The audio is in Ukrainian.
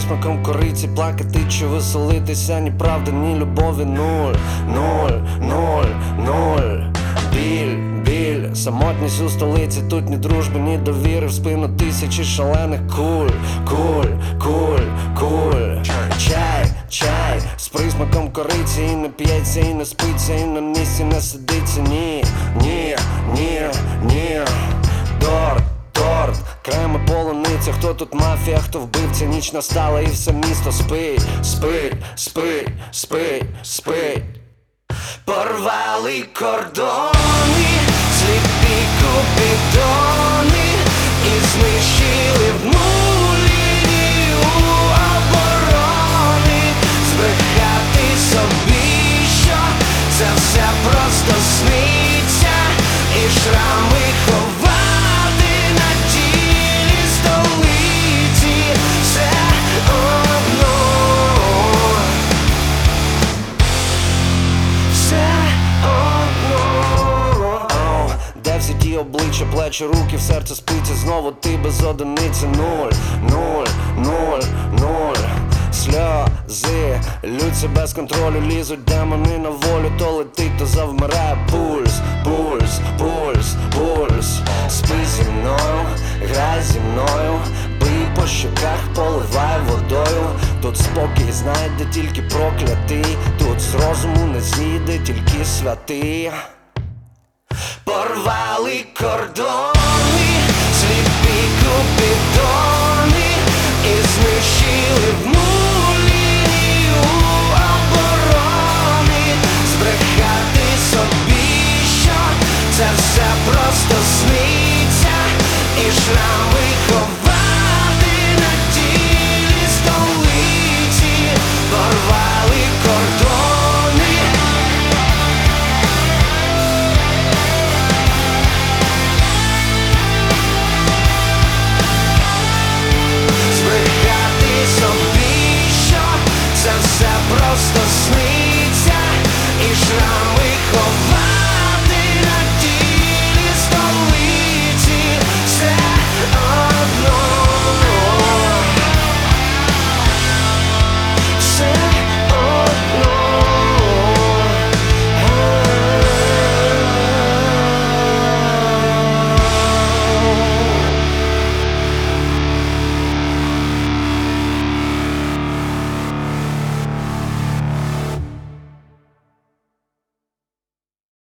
присмаком кориці, плакати чи веселитися, ні правди, ні любові, нуль, нуль, нуль, нуль. Біль, самотність у столиці, тут ні дружби, ні довіри, в спину тисячі шалених куль, чай, з присмаком кориці, і не п'ється, і не спиться, і на місці не сидиться, ні, торт, крема, полуниця, хто тут мафія, хто вбивця, ніч настала і все місто спить. Порвали кордони, сліпі купідони і знищили в нулі оборони. Збрехати собі, що це все просто сниться, і шрами ховати на тілі столиці. Все одно, де всі ті обличчя, плечі, руки, в серце спиться, знову ти без одиниці, нуль. Сльози лються без контролю, лізуть демони на волю, то летить, то завмирає пульс. Спи зі мною, грай зі мною, бий по щоках, поливай водою. Тут спокій знайде тільки проклятий, тут з розуму не зійде тільки святий. Порвали кордони, сліпі купідони